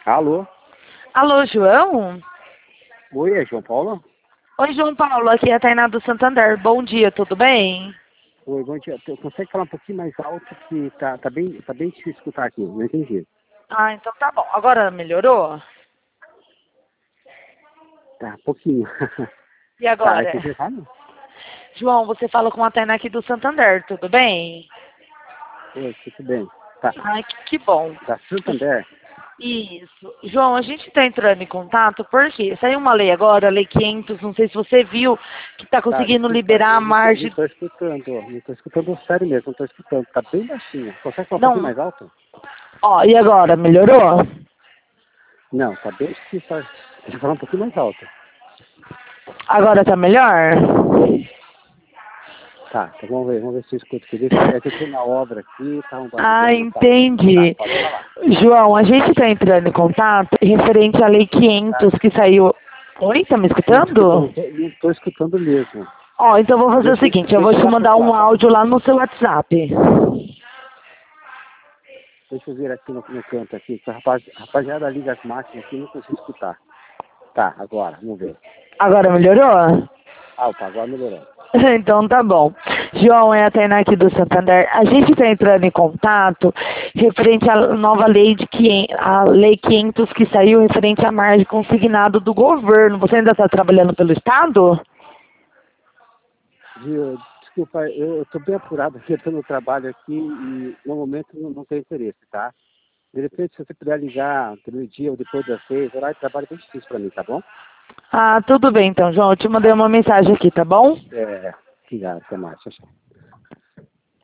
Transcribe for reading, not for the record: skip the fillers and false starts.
Alô? Alô, João? Oi, é João Paulo? Oi, João Paulo, aqui é a Tainá do Santander. Bom dia, tudo bem? Oi, bom dia. Consegue falar um pouquinho mais alto que tá bem difícil escutar aqui, não entendi. Ah, então tá bom. Agora melhorou? Tá, pouquinho. E Tá, agora? entendi errado? João, você fala com a Tainá aqui do Santander, tudo bem? Oi, tudo bem. Tá, Ai, que bom. tá Santander? Isso. João, a gente está entrando em contato porque saiu uma lei agora, a Lei 500, não sei se você viu, que está Tá, conseguindo desculpa, liberar a eu não margem. tô escutando, não tô escutando sério mesmo, não tô escutando, tá bem baixinho. Consegue falar um pouquinho Não, mais alto? ó, e agora, melhorou? Não, tá bem difícil, deixa eu falar um pouquinho mais alto. Agora tá melhor? Tá, vamos ver se eu escuto aqui. É que eu tô na obra aqui, tá um Ah, barulhão, tá. Tá, entendi. pode falar. João, a gente está entrando em contato referente à Lei Tá. 500 que saiu. Oi, tá me Desculpa, escutando? não tô escutando mesmo. Ó, então eu vou fazer o seguinte, eu vou Deixa eu te olhar pro mandar outro um lado, tá? áudio lá no seu WhatsApp. Deixa eu ver aqui no canto aqui, que a rapaziada liga as máquinas aqui e não consigo escutar. Tá, agora, vamos ver. Agora melhorou? Ah, opa, agora melhorou. Então tá bom. João, é a Tainá aqui do Santander. A gente está entrando em contato referente à nova lei de 500, a Lei 500 que saiu referente à margem consignado do governo. Você ainda está trabalhando pelo Estado? Desculpa, eu tô bem apurado aqui, eu tô no trabalho aqui e no momento não tenho interesse, tá? De repente, se você puder ligar pelo dia ou depois das 6, horário de trabalho é bem difícil pra mim, tá bom? Ah, tudo bem então, João. Eu te mandei uma mensagem aqui, tá bom? É, obrigado, até mais. Tchau, tchau.